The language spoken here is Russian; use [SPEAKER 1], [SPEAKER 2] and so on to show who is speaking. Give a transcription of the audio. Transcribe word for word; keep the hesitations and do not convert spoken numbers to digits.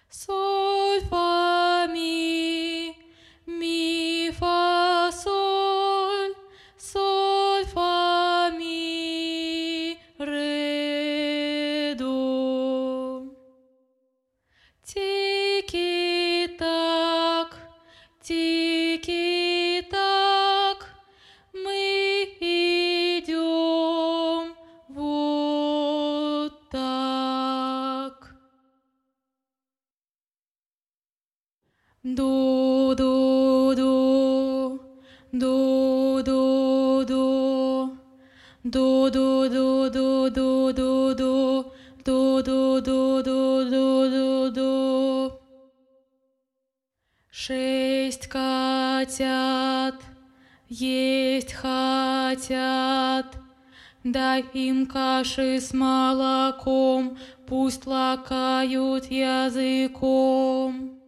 [SPEAKER 1] соль, фа, ми, ми, фа, соль, соль, фа, ми, ре, до. Тики-так, тики-так, мы идем вот так. До, до, до, до, до, до, до, до, до, до, до, до, до, до, до, до, до, до, до, до. Шесть котят есть хотят, дай им каши с молоком, пусть лакают языком.